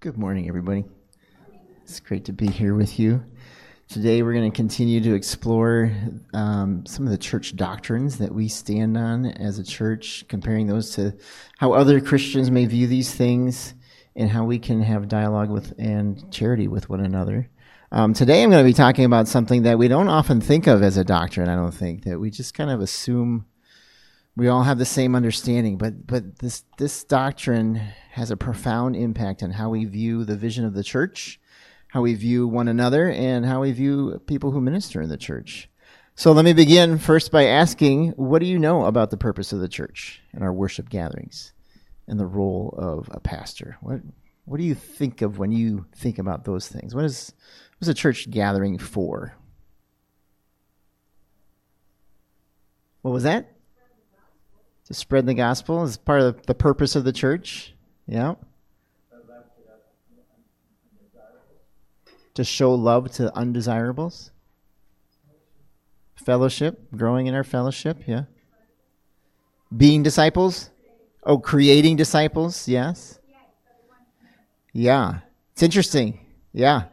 Good morning, everybody. It's great to be here with you. Today we're going to continue to explore some of the church doctrines that we stand on as a church, comparing those to how other Christians may view these things and how we can have dialogue with and charity with one another. Today I'm going to be talking about something that we don't often think of as a doctrine, I don't think, that we just kind of assume we all have the same understanding, but this doctrine has a profound impact on how we view the vision of the church, how we view one another, and how we view people who minister in the church. So let me begin first by asking, what do you know about the purpose of the church and our worship gatherings and the role of a pastor? What do you think of when you think about those things? What's a church gathering for? What was that? To spread the gospel is part of the purpose of the church. Yeah. To show love to undesirables. Fellowship, growing in our fellowship, yeah. Being disciples. Oh, creating disciples, yes. Yeah. It's interesting. Yeah.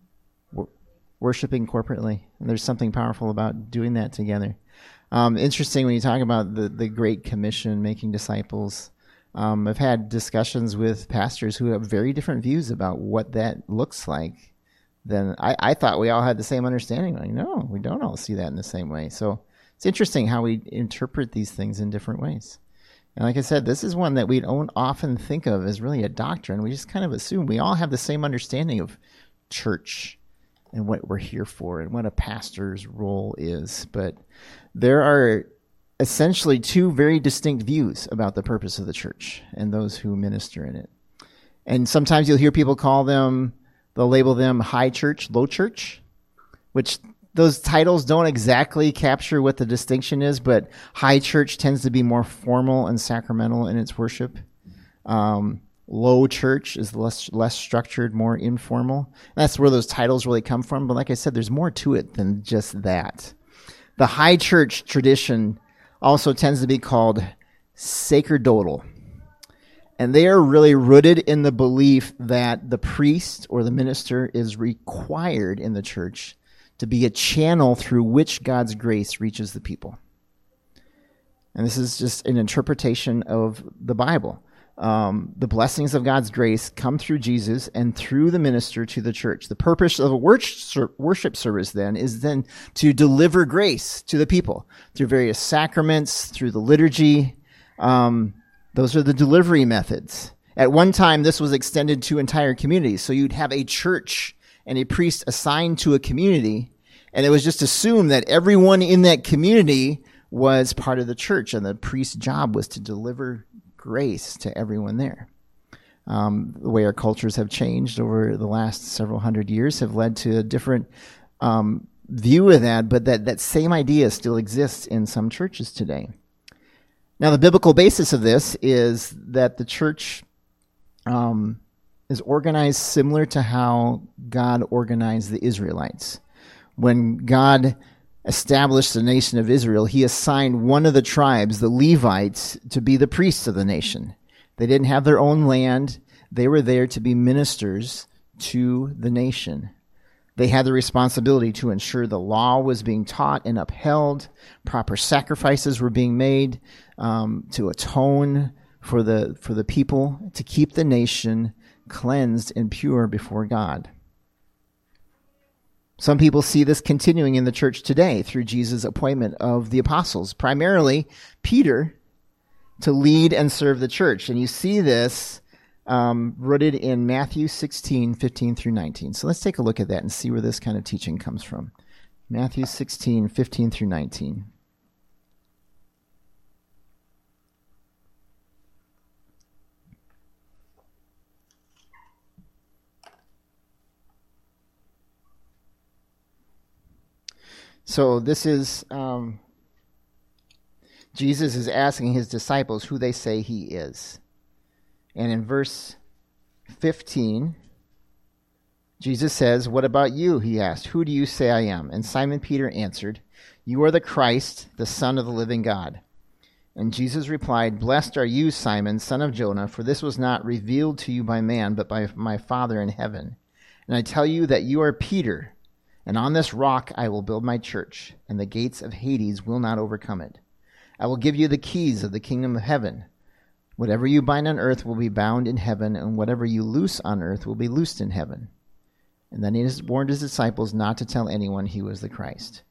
Worshiping corporately. And there's something powerful about doing that together. Interesting when you talk about the Great Commission, making disciples. I've had discussions with pastors who have very different views about what that looks like. Then I thought we all had the same understanding. Like, no, we don't all see that in the same way. So it's interesting how we interpret these things in different ways. And like I said, this is one that we don't often think of as really a doctrine. We just kind of assume we all have the same understanding of church and what we're here for and what a pastor's role is. But there are essentially two very distinct views about the purpose of the church and those who minister in it. And sometimes you'll hear people they'll label them high church, low church, which those titles don't exactly capture what the distinction is, but high church tends to be more formal and sacramental in its worship. Low church is less structured, more informal. That's where those titles really come from. But like I said, there's more to it than just that. The high church tradition also tends to be called sacerdotal. And they are really rooted in the belief that the priest or the minister is required in the church to be a channel through which God's grace reaches the people. And this is just an interpretation of the Bible. The blessings of God's grace come through Jesus and through the minister to the church. The purpose of a worship service then is to deliver grace to the people through various sacraments, through the liturgy. Those are the delivery methods. At one time, this was extended to entire communities. So you'd have a church and a priest assigned to a community, and it was just assumed that everyone in that community was part of the church, and the priest's job was to deliver grace to everyone there. The way our cultures have changed over the last several hundred years have led to a different view of that, but that same idea still exists in some churches today. Now, the biblical basis of this is that the church is organized similar to how God organized the Israelites. When God established the nation of Israel, he assigned one of the tribes, the Levites, to be the priests of the nation. They didn't have their own land. They were there to be ministers to the nation. They had the responsibility to ensure the law was being taught and upheld, proper sacrifices were being made to atone for the people, to keep the nation cleansed and pure before God. Some people see this continuing in the church today through Jesus' appointment of the apostles, primarily Peter, to lead and serve the church. And you see this rooted in Matthew 16, 15 through 19. So let's take a look at that and see where this kind of teaching comes from. Matthew 16, 15 through 19. So this is, Jesus is asking his disciples who they say he is. And in verse 15, Jesus says, "What about you?" he asked. "Who do you say I am?" And Simon Peter answered, "You are the Christ, the Son of the living God." And Jesus replied, "Blessed are you, Simon, son of Jonah, for this was not revealed to you by man, but by my Father in heaven. And I tell you that you are Peter, and on this rock I will build my church, and the gates of Hades will not overcome it. I will give you the keys of the kingdom of heaven. Whatever you bind on earth will be bound in heaven, and whatever you loose on earth will be loosed in heaven." And then he warned his disciples not to tell anyone he was the Christ.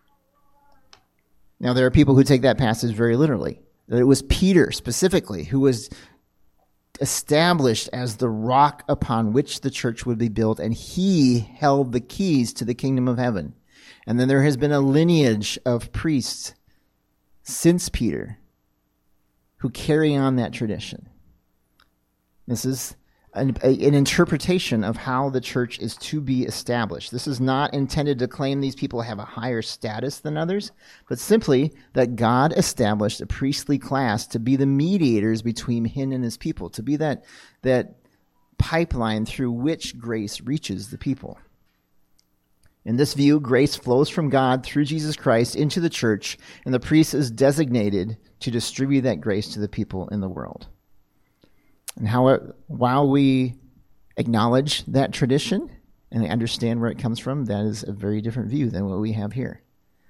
Now, there are people who take that passage very literally, that it was Peter specifically who was established as the rock upon which the church would be built, and he held the keys to the kingdom of heaven. And then there has been a lineage of priests since Peter who carry on that tradition. This is an interpretation of how the church is to be established. This is not intended to claim these people have a higher status than others, but simply that God established a priestly class to be the mediators between him and his people, to be that pipeline through which grace reaches the people. In this view, grace flows from God through Jesus Christ into the church, and the priest is designated to distribute that grace to the people in the world. And while we acknowledge that tradition and understand where it comes from, that is a very different view than what we have here.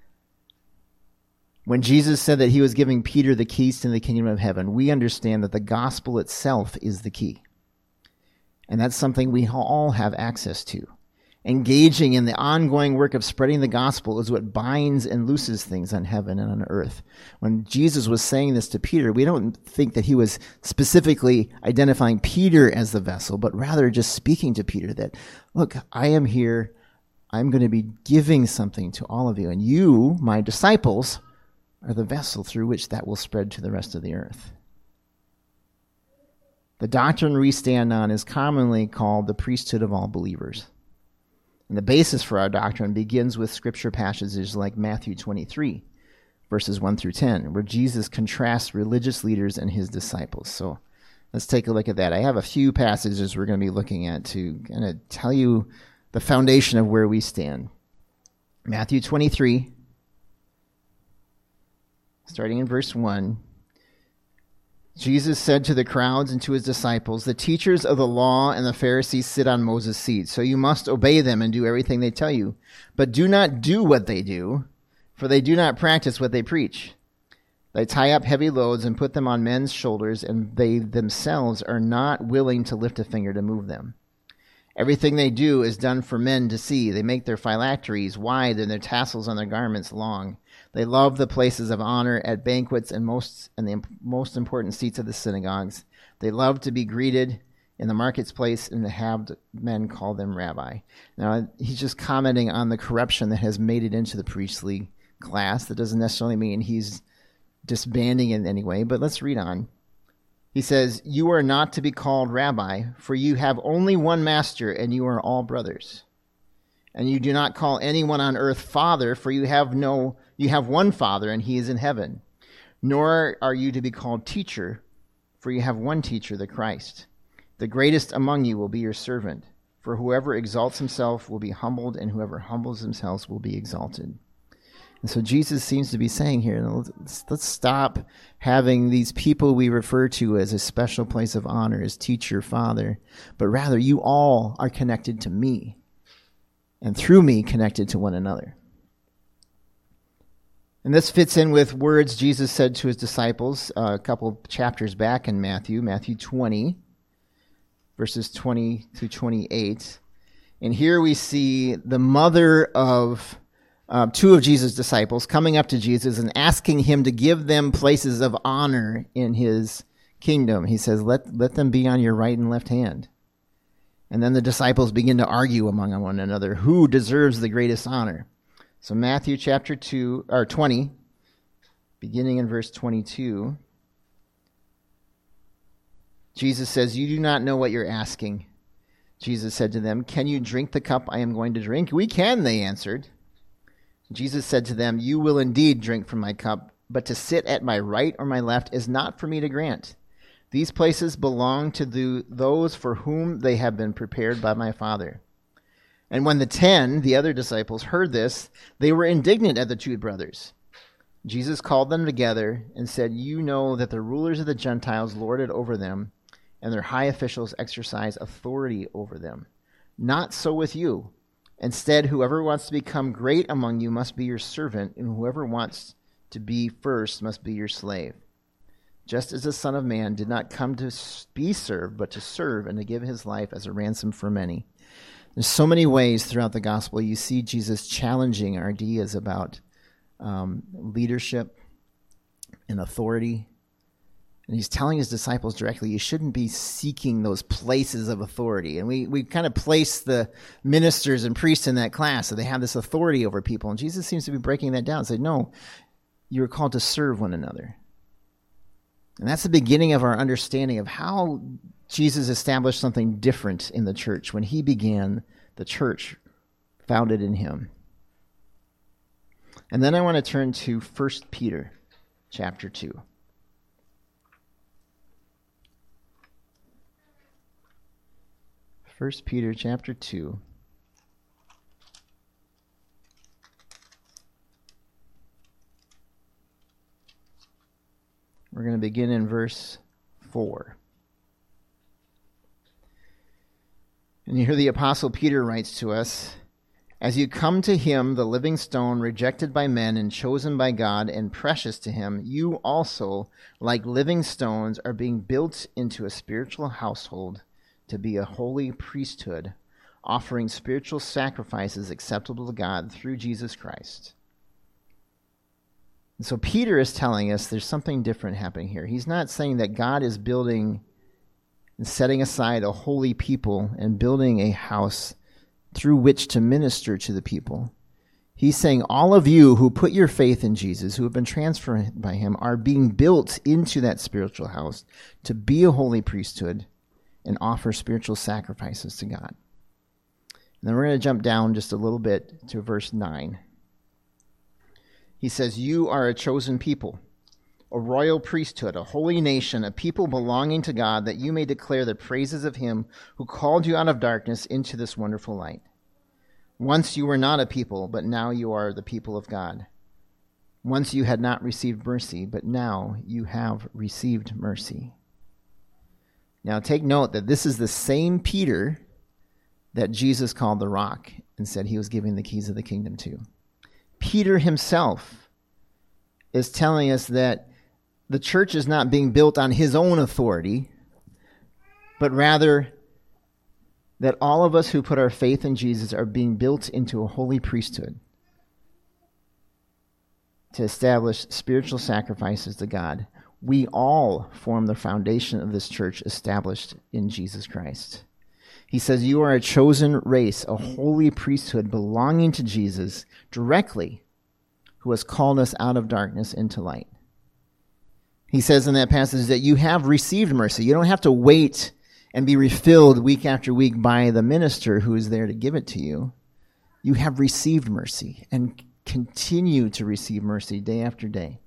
When Jesus said that he was giving Peter the keys to the kingdom of heaven, we understand that the gospel itself is the key. And that's something we all have access to. Engaging in the ongoing work of spreading the gospel is what binds and looses things on heaven and on earth. When Jesus was saying this to Peter, we don't think that he was specifically identifying Peter as the vessel, but rather just speaking to Peter that, look, I am here. I'm going to be giving something to all of you, and you, my disciples, are the vessel through which that will spread to the rest of the earth. The doctrine we stand on is commonly called the priesthood of all believers. And the basis for our doctrine begins with scripture passages like Matthew 23, verses 1 through 10, where Jesus contrasts religious leaders and his disciples. So let's take a look at that. I have a few passages we're going to be looking at to kind of tell you the foundation of where we stand. Matthew 23, starting in verse 1. Jesus said to the crowds and to his disciples, "The teachers of the law and the Pharisees sit on Moses' seat, so you must obey them and do everything they tell you. But do not do what they do, for they do not practice what they preach. They tie up heavy loads and put them on men's shoulders, and they themselves are not willing to lift a finger to move them. Everything they do is done for men to see. They make their phylacteries wide and their tassels on their garments long. They love the places of honor at banquets and the most important seats of the synagogues. They love to be greeted in the marketplace and to have men call them rabbi." Now, he's just commenting on the corruption that has made it into the priestly class. That doesn't necessarily mean he's disbanding in any way, but let's read on. He says, "You are not to be called rabbi, for you have only one master, and you are all brothers. And you do not call anyone on earth father, for you have one Father, and he is in heaven. Nor are you to be called teacher, for you have one teacher, the Christ. The greatest among you will be your servant. For whoever exalts himself will be humbled, and whoever humbles himself will be exalted." And so Jesus seems to be saying here, let's stop having these people we refer to as a special place of honor, as teacher, father, but rather you all are connected to me, and through me connected to one another. And this fits in with words Jesus said to his disciples a couple chapters back in Matthew 20, verses 20 through 28. And here we see the mother of two of Jesus' disciples coming up to Jesus and asking him to give them places of honor in his kingdom. He says, let them be on your right and left hand. And then the disciples begin to argue among one another who deserves the greatest honor. So Matthew chapter 20, beginning in verse 22, Jesus says, "You do not know what you're asking." Jesus said to them, "Can you drink the cup I am going to drink?" "We can," they answered. Jesus said to them, "You will indeed drink from my cup, but to sit at my right or my left is not for me to grant. These places belong to those for whom they have been prepared by my Father." And when the 10, the other disciples, heard this, they were indignant at the two brothers. Jesus called them together and said, "You know that the rulers of the Gentiles lord it over them, and their high officials exercise authority over them. Not so with you. Instead, whoever wants to become great among you must be your servant, and whoever wants to be first must be your slave. Just as the Son of Man did not come to be served, but to serve and to give his life as a ransom for many." There's so many ways throughout the gospel you see Jesus challenging our ideas about leadership and authority. And he's telling his disciples directly, you shouldn't be seeking those places of authority. And we kind of place the ministers and priests in that class, so they have this authority over people. And Jesus seems to be breaking that down and saying, no, you're called to serve one another. And that's the beginning of our understanding of how Jesus established something different in the church when he began the church founded in him. And then I want to turn to 1 Peter chapter 2. First Peter chapter 2. We're going to begin in verse 4. And here the Apostle Peter writes to us, "As you come to him, the living stone, rejected by men and chosen by God and precious to him, you also, like living stones, are being built into a spiritual household to be a holy priesthood, offering spiritual sacrifices acceptable to God through Jesus Christ." And so Peter is telling us there's something different happening here. He's not saying that God is building and setting aside a holy people and building a house through which to minister to the people. He's saying all of you who put your faith in Jesus, who have been transformed by him, are being built into that spiritual house to be a holy priesthood and offer spiritual sacrifices to God. And then we're going to jump down just a little bit to verse 9. He says, "You are a chosen people, a royal priesthood, a holy nation, a people belonging to God, that you may declare the praises of him who called you out of darkness into this wonderful light. Once you were not a people, but now you are the people of God. Once you had not received mercy, but now you have received mercy." Now take note that this is the same Peter that Jesus called the rock and said he was giving the keys of the kingdom to. Peter himself is telling us that the church is not being built on his own authority, but rather that all of us who put our faith in Jesus are being built into a holy priesthood to establish spiritual sacrifices to God. We all form the foundation of this church established in Jesus Christ. He says, "You are a chosen race, a holy priesthood belonging to Jesus directly, who has called us out of darkness into light." He says in that passage that you have received mercy. You don't have to wait and be refilled week after week by the minister who is there to give it to you. You have received mercy and continue to receive mercy day after day.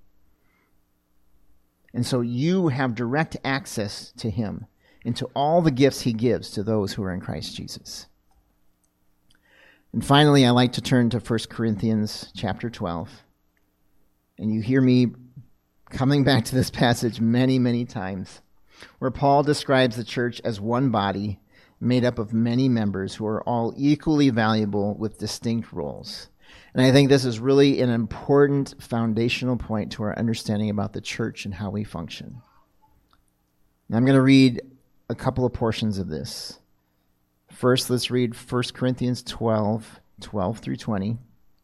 And so you have direct access to him and to all the gifts he gives to those who are in Christ Jesus. And finally, I like to turn to 1 Corinthians chapter 12. And you hear me coming back to this passage many, many times, where Paul describes the church as one body made up of many members who are all equally valuable with distinct roles. And I think this is really an important foundational point to our understanding about the church and how we function. And I'm going to read a couple of portions of this. First, let's read 1 Corinthians 12 through 20.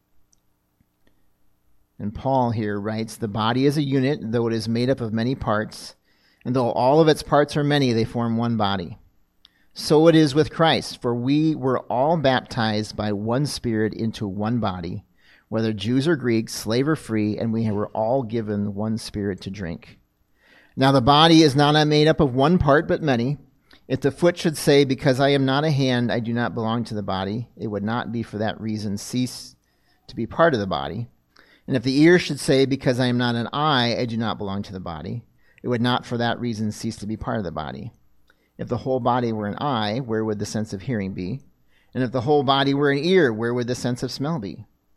And Paul here writes, "The body is a unit, though it is made up of many parts, and though all of its parts are many, they form one body. So it is with Christ, for we were all baptized by one Spirit into one body, whether Jews or Greeks, slave or free, and we were all given one Spirit to drink. Now the body is not made up of one part, but many. If the foot should say, 'Because I am not a hand, I do not belong to the body,' it would not be for that reason cease to be part of the body. And if the ear should say, 'Because I am not an eye, I do not belong to the body,' it would not for that reason cease to be part of the body. If the whole body were an eye, where would the sense of hearing be? And if the whole body were an ear, where would the sense of smell be?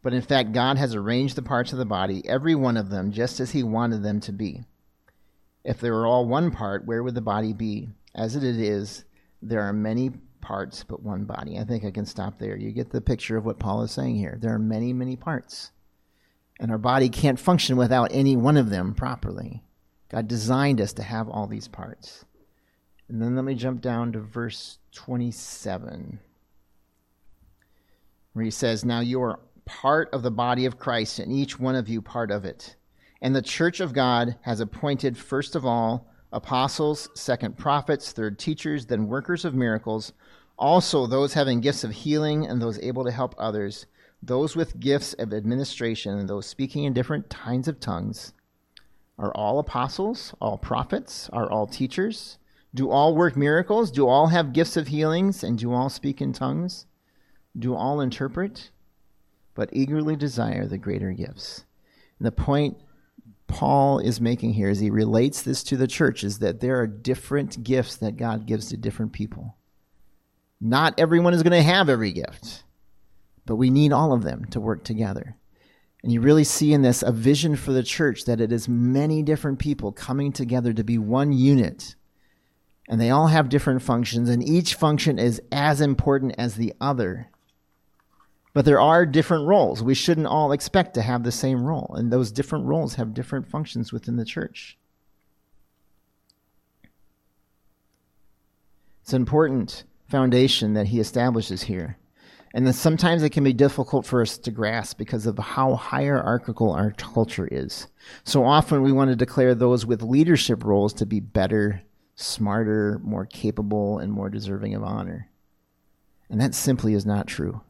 But in fact, God has arranged the parts of the body, every one of them, just as he wanted them to be. If they were all one part, where would the body be? As it is, there are many parts, but one body. I think I can stop there. You get the picture of what Paul is saying here. There are many, many parts. And our body can't function without any one of them properly. God designed us to have all these parts. And then let me jump down to verse 27, where he says, "Now you are part of the body of Christ, and each one of you part of it. And the church of God has appointed first of all apostles, second prophets, third teachers, then workers of miracles, also those having gifts of healing and those able to help others, those with gifts of administration and those speaking in different kinds of tongues. Are all apostles, all prophets, are all teachers? Do all work miracles? Do all have gifts of healings? And do all speak in tongues? Do all interpret? But eagerly desire the greater gifts." And the point Paul is making here as he relates this to the church is that there are different gifts that God gives to different people. Not everyone is going to have every gift, but we need all of them to work together. And you really see in this a vision for the church that it is many different people coming together to be one unit. And they all have different functions, and each function is as important as the other. But there are different roles. We shouldn't all expect to have the same role, and those different roles have different functions within the church. It's an important foundation that he establishes here. And then sometimes it can be difficult for us to grasp because of how hierarchical our culture is. So often we want to declare those with leadership roles to be better, smarter, more capable, and more deserving of honor. And that simply is not true.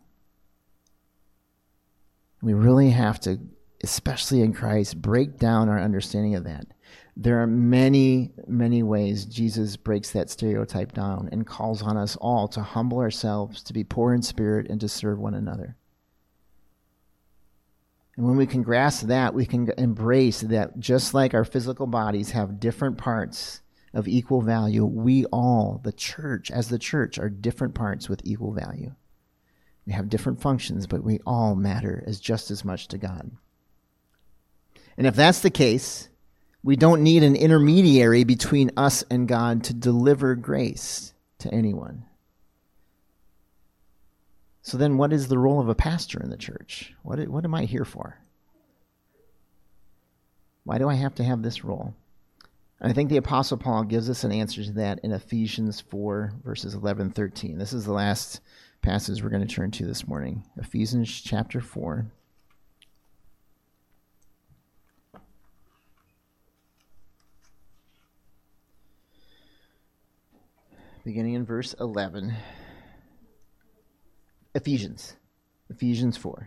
We really have to, especially in Christ, break down our understanding of that. There are many, many ways Jesus breaks that stereotype down and calls on us all to humble ourselves, to be poor in spirit, and to serve one another. And when we can grasp that, we can embrace that just like our physical bodies have different parts of equal value, we all, the church, as the church, are different parts with equal value. We have different functions, but we all matter as just as much to God. And if that's the case, we don't need an intermediary between us and God to deliver grace to anyone. So then what is the role of a pastor in the church? What am I here for? Why do I have to have this role? And I think the Apostle Paul gives us an answer to that in Ephesians 4, verses 11-13. This is the last passage we're going to turn to this morning. Ephesians chapter 4. Beginning in verse 11. Ephesians 4.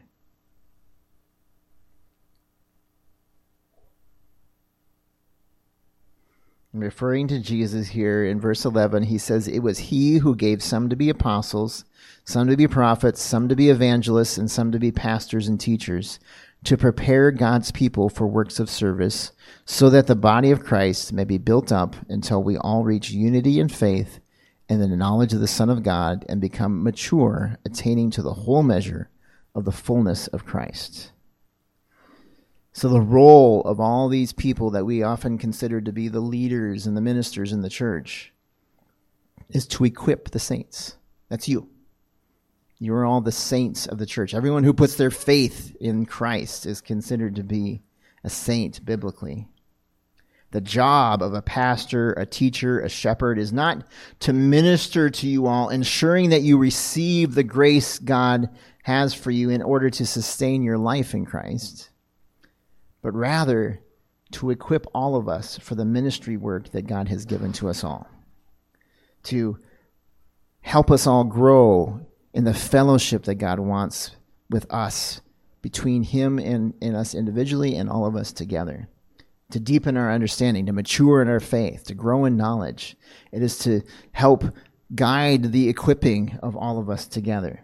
Referring to Jesus here in verse 11, he says, "It was he who gave some to be apostles, some to be prophets, some to be evangelists, and some to be pastors and teachers, to prepare God's people for works of service, so that the body of Christ may be built up until we all reach unity in faith and in the knowledge of the Son of God and become mature, attaining to the whole measure of the fullness of Christ." So the role of all these people that we often consider to be the leaders and the ministers in the church is to equip the saints. That's you. You are all the saints of the church. Everyone who puts their faith in Christ is considered to be a saint biblically. The job of a pastor, a teacher, a shepherd is not to minister to you all, ensuring that you receive the grace God has for you in order to sustain your life in Christ, but rather to equip all of us for the ministry work that God has given to us all, to help us all grow in the fellowship that God wants with us, between him and us individually and all of us together, to deepen our understanding, to mature in our faith, to grow in knowledge. It is to help guide the equipping of all of us together.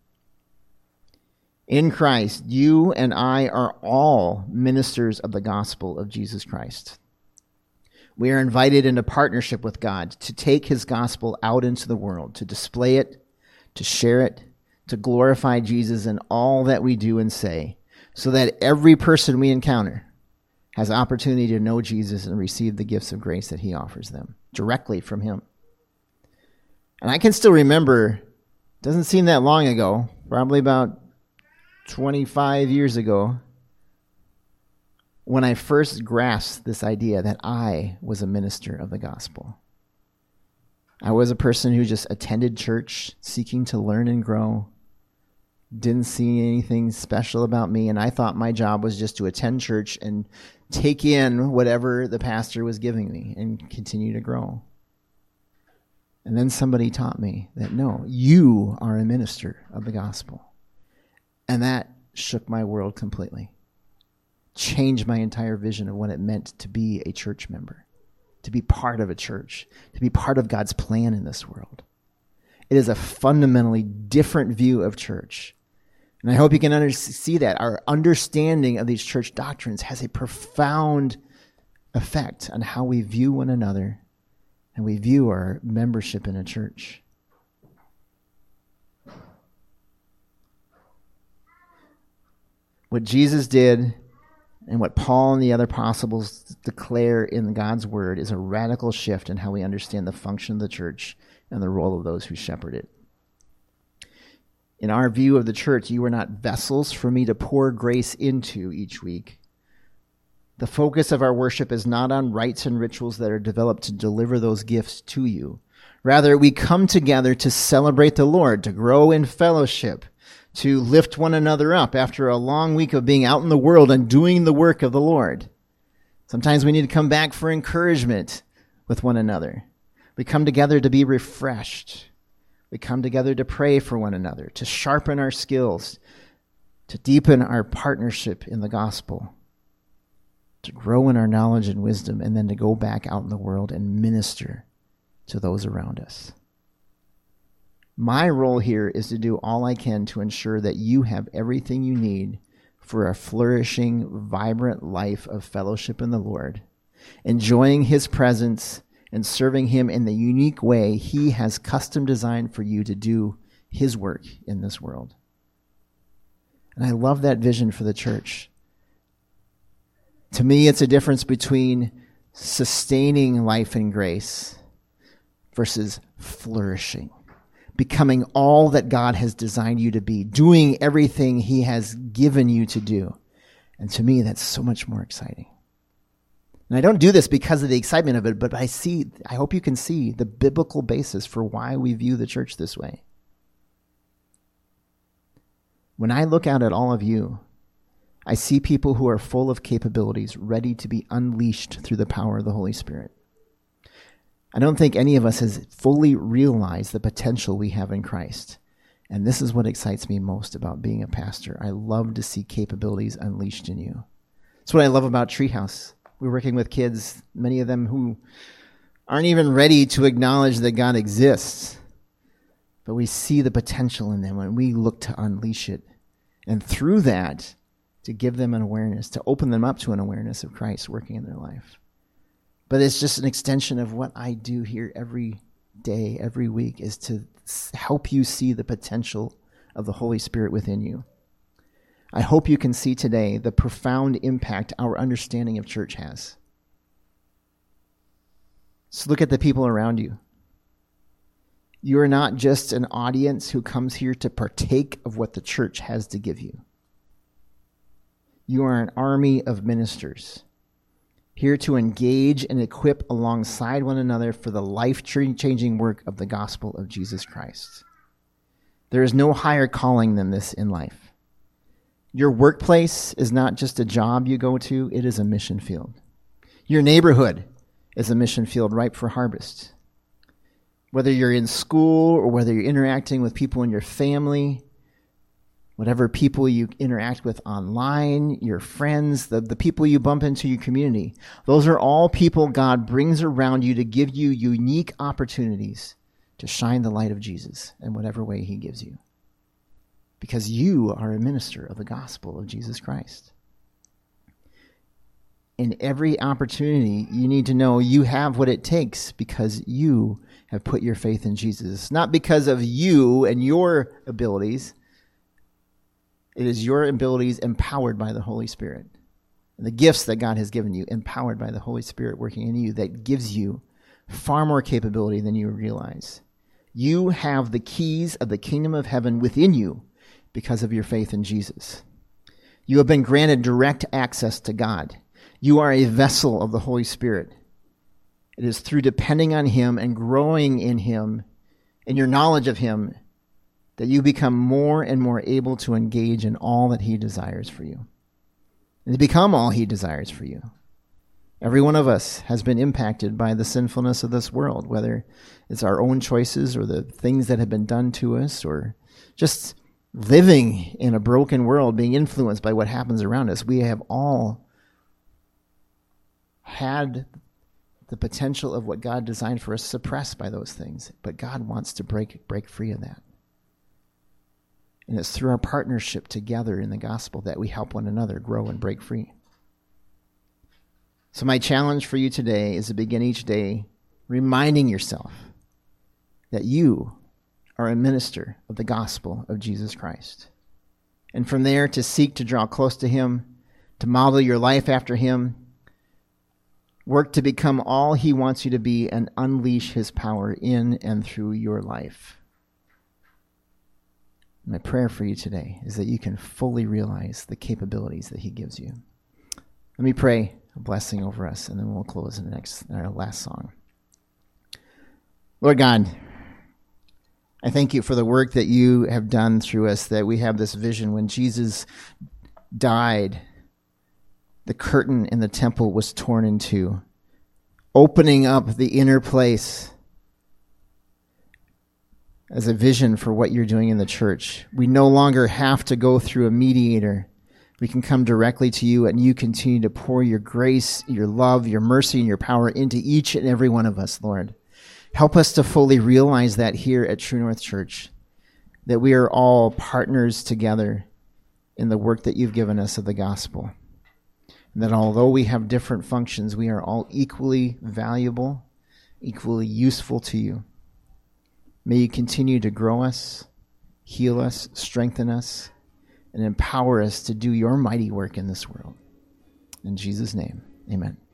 In Christ, you and I are all ministers of the gospel of Jesus Christ. We are invited into partnership with God to take his gospel out into the world, to display it, to share it, to glorify Jesus in all that we do and say, so that every person we encounter has opportunity to know Jesus and receive the gifts of grace that he offers them directly from him. And I can still remember, doesn't seem that long ago, probably about 25 years ago, when I first grasped this idea that I was a minister of the gospel. I was a person who just attended church, seeking to learn and grow, didn't see anything special about me, and I thought my job was just to attend church and take in whatever the pastor was giving me and continue to grow. And then somebody taught me that, no, you are a minister of the gospel. And that shook my world completely. Changed my entire vision of what it meant to be a church member, to be part of a church, to be part of God's plan in this world. It is a fundamentally different view of church. And I hope you can see that. Our understanding of these church doctrines has a profound effect on how we view one another and we view our membership in a church. What Jesus did and what Paul and the other apostles declare in God's word is a radical shift in how we understand the function of the church and the role of those who shepherd it. In our view of the church, you are not vessels for me to pour grace into each week. The focus of our worship is not on rites and rituals that are developed to deliver those gifts to you. Rather, we come together to celebrate the Lord, to grow in fellowship, to lift one another up after a long week of being out in the world and doing the work of the Lord. Sometimes we need to come back for encouragement with one another. We come together to be refreshed. We come together to pray for one another, to sharpen our skills, to deepen our partnership in the gospel, to grow in our knowledge and wisdom, and then to go back out in the world and minister to those around us. My role here is to do all I can to ensure that you have everything you need for a flourishing, vibrant life of fellowship in the Lord, enjoying his presence and serving him in the unique way he has custom designed for you to do his work in this world. And I love that vision for the church. To me, it's a difference between sustaining life and grace versus flourishing, becoming all that God has designed you to be, doing everything he has given you to do. And to me, that's so much more exciting. And I don't do this because of the excitement of it, but I hope you can see the biblical basis for why we view the church this way. When I look out at all of you, I see people who are full of capabilities, ready to be unleashed through the power of the Holy Spirit. I don't think any of us has fully realized the potential we have in Christ. And this is what excites me most about being a pastor. I love to see capabilities unleashed in you. That's what I love about Treehouse. We're working with kids, many of them who aren't even ready to acknowledge that God exists. But we see the potential in them when we look to unleash it. And through that, to give them an awareness, to open them up to an awareness of Christ working in their life. But it's just an extension of what I do here every day, every week, is to help you see the potential of the Holy Spirit within you. I hope you can see today the profound impact our understanding of church has. So look at the people around you. You are not just an audience who comes here to partake of what the church has to give you. You are an army of ministers, here to engage and equip alongside one another for the life-changing work of the gospel of Jesus Christ. There is no higher calling than this in life. Your workplace is not just a job you go to, it is a mission field. Your neighborhood is a mission field ripe for harvest. Whether you're in school or whether you're interacting with people in your family, whatever people you interact with online, your friends, the people you bump into your community, those are all people God brings around you to give you unique opportunities to shine the light of Jesus in whatever way he gives you. Because you are a minister of the gospel of Jesus Christ. In every opportunity, you need to know you have what it takes because you have put your faith in Jesus. Not because of you and your abilities, It is your abilities empowered by the Holy Spirit. And the gifts that God has given you, empowered by the Holy Spirit working in you, that gives you far more capability than you realize. You have the keys of the kingdom of heaven within you because of your faith in Jesus. You have been granted direct access to God. You are a vessel of the Holy Spirit. It is through depending on Him and growing in Him, in your knowledge of Him, that you become more and more able to engage in all that He desires for you, and to become all He desires for you. Every one of us has been impacted by the sinfulness of this world, whether it's our own choices or the things that have been done to us, or just living in a broken world, being influenced by what happens around us. We have all had the potential of what God designed for us suppressed by those things, but God wants to break free of that. And it's through our partnership together in the gospel that we help one another grow and break free. So my challenge for you today is to begin each day reminding yourself that you are a minister of the gospel of Jesus Christ. And from there to seek to draw close to Him, to model your life after Him, work to become all He wants you to be, and unleash His power in and through your life. My prayer for you today is that you can fully realize the capabilities that He gives you. Let me pray a blessing over us, and then we'll close in our last song. Lord God, I thank you for the work that you have done through us, that we have this vision. When Jesus died, the curtain in the temple was torn in two, opening up the inner place as a vision for what you're doing in the church. We no longer have to go through a mediator. We can come directly to you, and you continue to pour your grace, your love, your mercy, and your power into each and every one of us, Lord. Help us to fully realize that here at True North Church, that we are all partners together in the work that you've given us of the gospel. And that although we have different functions, we are all equally valuable, equally useful to you. May you continue to grow us, heal us, strengthen us, and empower us to do your mighty work in this world. In Jesus' name, amen.